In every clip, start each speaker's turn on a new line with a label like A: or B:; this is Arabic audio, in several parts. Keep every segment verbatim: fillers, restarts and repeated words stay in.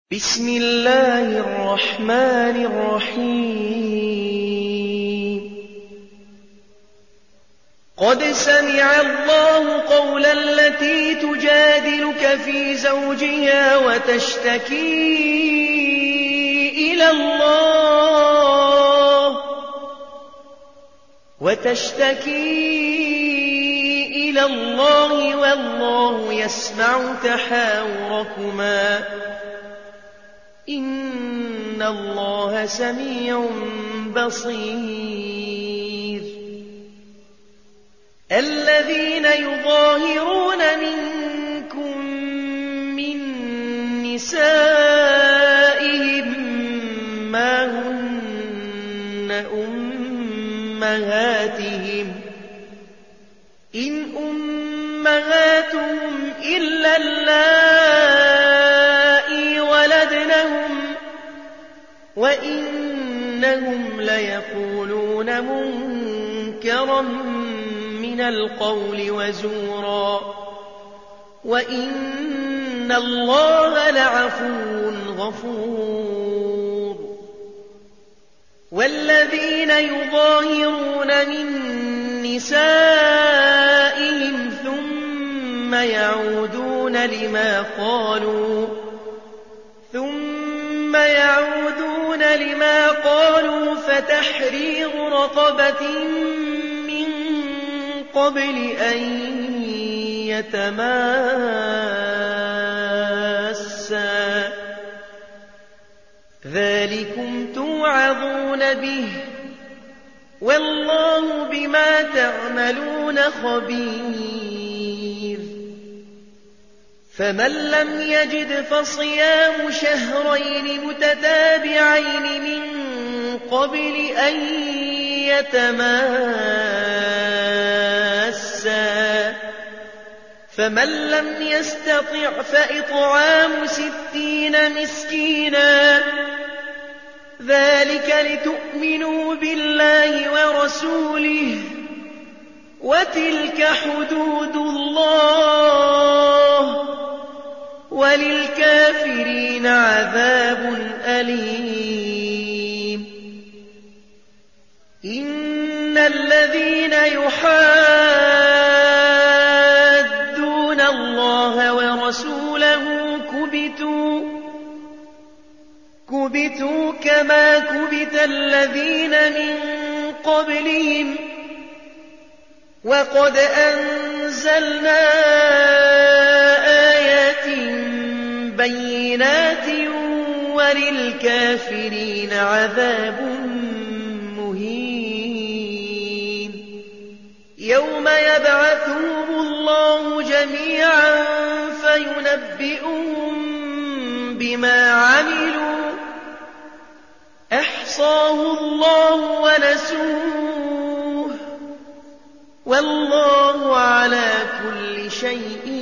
A: بسم الله الرحمن الرحيم قد سمع الله قول التي تجادلك في زوجها وتشتكي إلى الله وتشتكي إلى الله والله يسمع تحاوركما إن الله سميع بصير الذين يظاهرون منكم من نسائهم ما هن أمهاتهم إن أمهاتهم إلا اللائي ولدنهم وإنهم ليقولون منكرا من القول وزورا وإن الله لعفو غفور والذين يظاهرون من نسائهم ثم يعودون لما قالوا ثم يعودون لما قالوا فتحرير رقبة من قبل أن يتماسا ذلكم توعظون به والله بما تعملون خبير فمن لم يجد فصيام شهرين متتابعين من قبل أن يتماسا فمن لم يستطع فإطعام ستين مسكينا ذلك لتؤمنوا بالله ورسوله وتلك حدود الله وللكافرين عذاب أليم إن الذين يحادون الله ورسوله كبتوا كبتوا كما كبت الذين من قبلهم وقد أنزلنا آيات بينات وللكافرين عذاب مهين يوم يبعثهم الله جميعا فينبئهم بما عملوا أحصاه الله ونسوه والله على كل شيء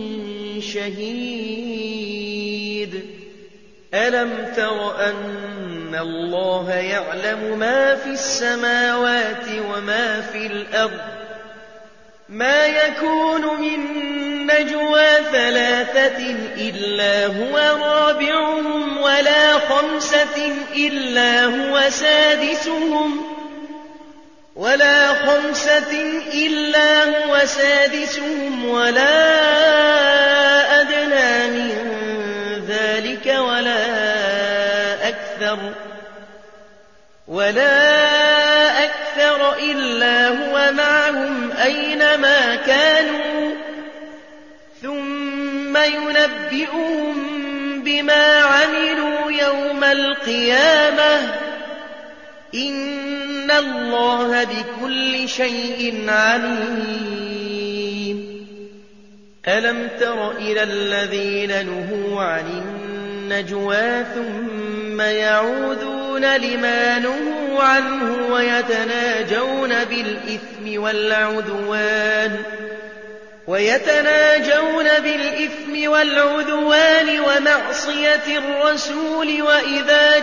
A: شهيد ألم تر أن الله يعلم ما في السماوات وما في الأرض ما يكون من نجوى ثلاثة إلا هو رابعهم ولا خمسة إلا هو سادسهم ولا خمسة إلا هو سادسهم ولا أدنى من ذلك ولا أكثر ولا أكثر إلا هو معهم أينما كانوا ثم ينبئهم بما عملوا يوم القيامة إن الله بكل شيء عليم ألم تر إلى الذين نهوا عن النجوى ثم يعودون لما نهوا عنه ويتناجون بالإثم والعدوان ويتناجون بالإثم والعدوان ومعصية الرسول وإذا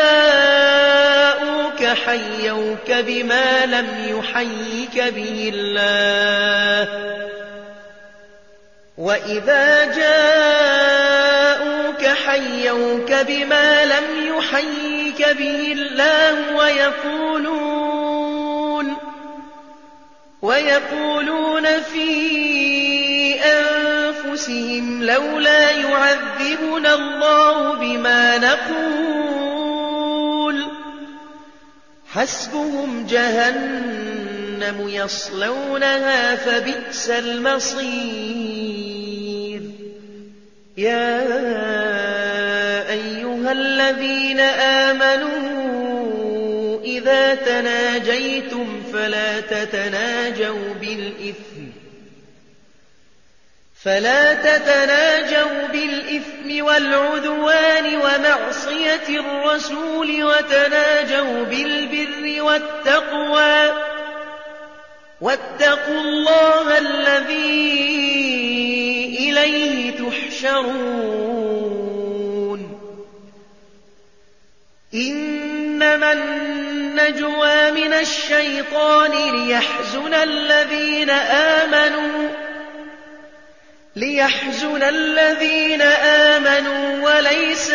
A: جاءوك حيوك بما لم يحيك به الله وإذا جاءوك يحيوك بما لم يحيك به الله ويقولون, ويقولون في أنفسهم لولا يعذبنا الله بما نقول حسبهم جهنم يصلونها فبئس المصير. يا أيها الذين آمنوا إذا تناجيتم فلا تتناجوا بالإثم فلا تتناجوا بالإثم والعدوان ومعصية الرسول وتناجوا بالبر والتقوى واتقوا الله الذي إليه تحشرون. إنما النجوى من الشيطان ليحزن الذين آمنوا ليحزن الذين آمنوا وليس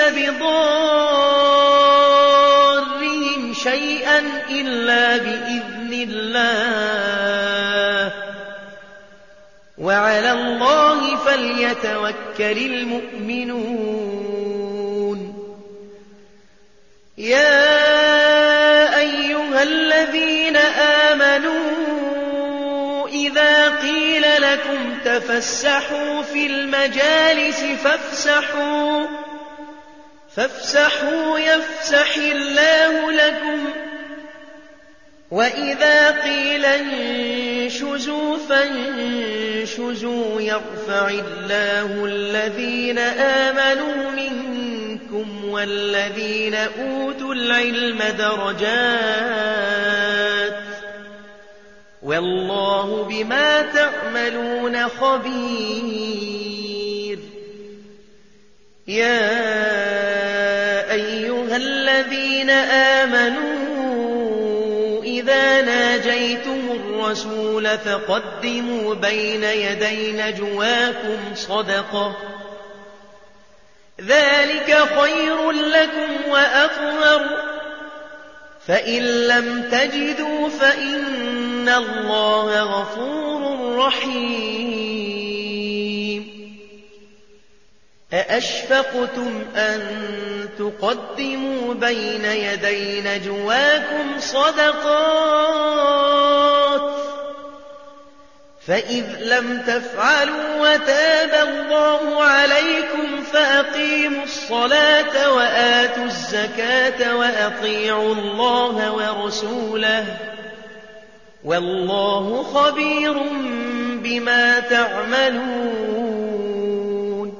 A: بضارهم شيئا إلا بإذن الله وعلى الله فليتوكل المؤمنون. يا أيها الذين آمنوا إذا قيل لكم تفسحوا في المجالس فافسحوا فافسحوا يفسح الله لكم وإذا قيل انشزوا فانشزوا يرفع الله الذين آمنوا منكم والذين أوتوا العلم درجات والله بما تعملون خبير. يا أيها الذين آمنوا إذا ناجيتم الرسول فقدموا بين يدي نجواكم صدقة ذلك خير لكم وأطهر فإن لم تجدوا فإن الله غفور رحيم. أأشفقتم أن تقدموا بين يدي نجواكم صدقات فإذ لم تفعلوا وتاب الله عليكم فأقيموا الصلاة وآتوا الزكاة وأطيعوا الله ورسوله والله خبير بما تعملون.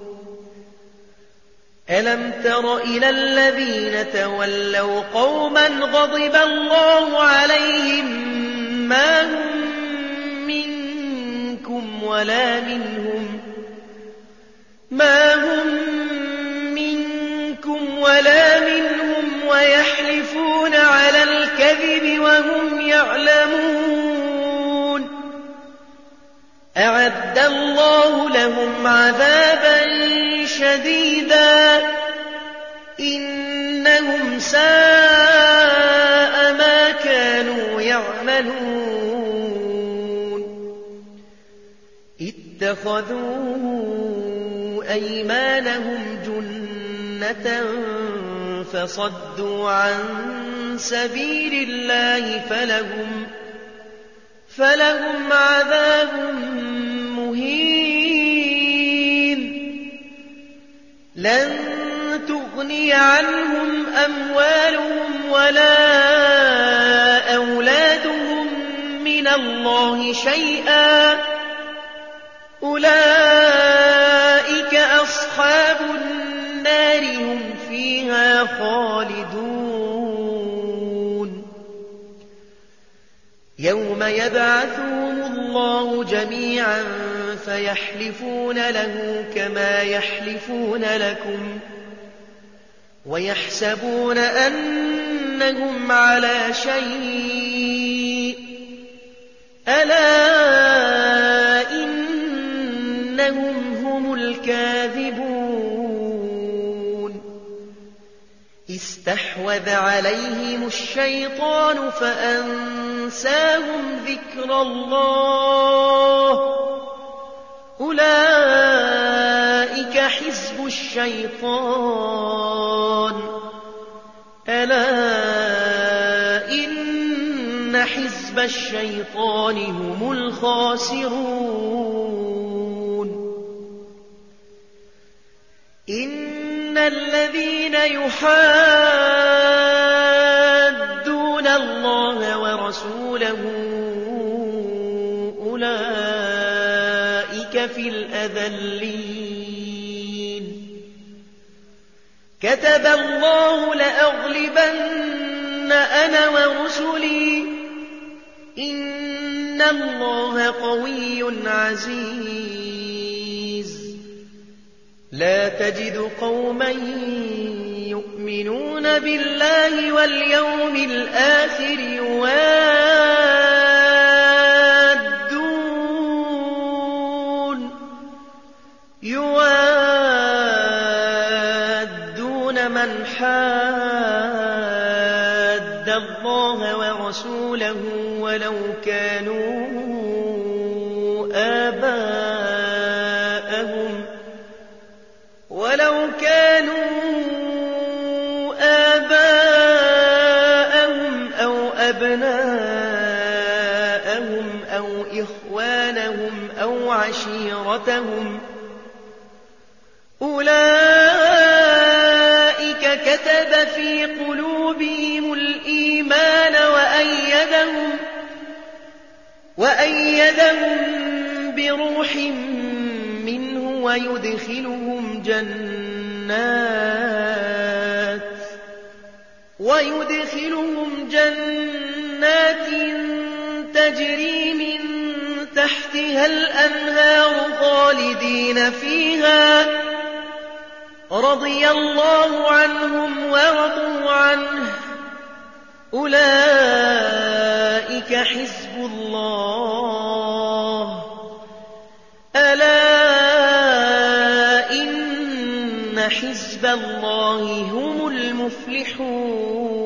A: ألم تر إلى الذين تولوا قوما غضب الله عليهم ما هم منكم ولا منهم ما هم منكم ولا منهم ويحلفون على الكذب وهم يعلمون أعد الله لهم عذابا شديدا إنهم ساء ما كانوا يعملون. اتخذوا أيمانهم جنة فصدوا عن سبيل الله فلهم فلهم عذاب مهين. لن تغني عنهم أموالهم ولا أولادهم من الله شيئا أولئك أصحاب النار هم فيها خالدون. يوم يبعثهم الله جميعا فيحلفون له كما يحلفون لكم ويحسبون أنهم على شيء ألا إنهم هم الكاذبون. استحوذ عليهم الشيطان فأنساهم ذكر الله أولئك حزب الشيطان ألا إن حزب الشيطان هم الخاسرون إن الذين يحادون الله ورسوله أولئك في الأذلين كتب الله لأغلبن أنا ورسلي إن الله قوي عزيز لا تجد قوما يؤمنون بالله واليوم الآخر يوادون يوادون من حاد الله ورسوله ولو كانوا آباءهم ولو كانوا آباءهم أو أبناءهم أو إخوانهم أو عشيرتهم أولئك كتب في قلوبهم الإيمان وأيدهم وأيدهم بروح منه ويدخلهم جنات ويدخلهم جنات تجري من تحتها الأنهار خالدين فيها رضي الله عنهم ورضوا عنه أولئك حزب الله ألا إن حزب الله هم المفلحون